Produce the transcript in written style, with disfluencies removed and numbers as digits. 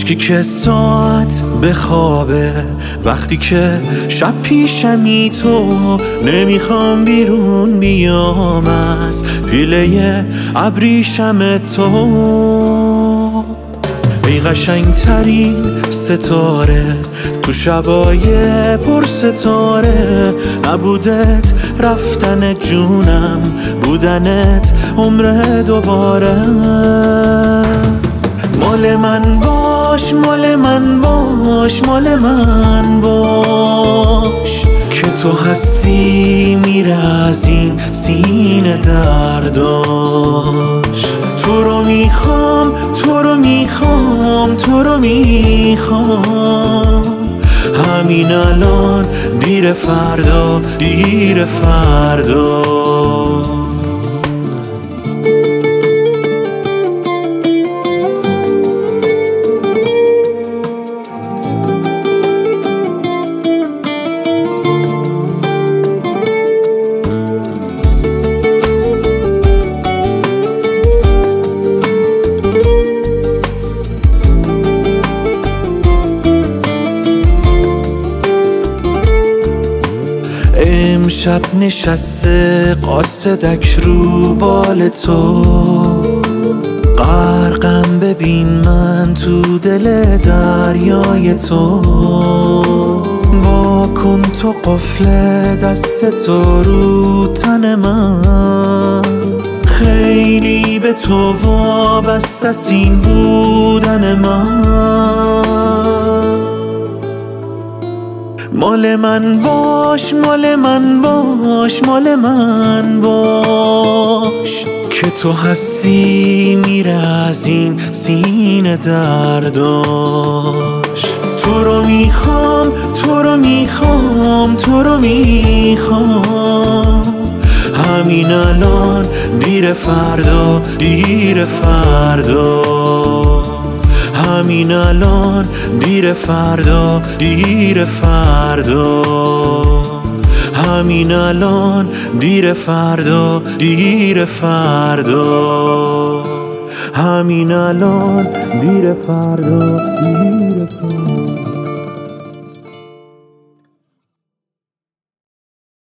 کاشکی که ساعت بخوابه وقتی که شب پیشمی تو نمیخوام بیرون بیام از پیله ابریشم تو. ای قشنگترین ستاره تو شبای پر ستاره، نبودت رفتن جونم، بودنت عمر دوباره. مال من باش، مال من باش، مال من باش، که تو هستی میره از این سینه درداش. تو رو میخوام، تو رو میخوام، تو رو میخوام، همین الان دیر فردا، دیر فردا. امشب نشسته قاصدک رو بال تو، غرقم ببین من تو دل دریای تو. با کن تو قفل دست تو رو تن من، خیلی به تو وابسته است این بودن من. مال من باش، مال من باش، مال من باش، که تو هستی میره از این سینه درداش. تو رو میخوام، تو رو میخوام، تو رو میخوام، همین الان دیر فردا، دیر فردا، همین الان دیر فردا، دیر فردا، همین الان دیر فردا، دیر فردا، همین الان دیر فردا، دیر فردا.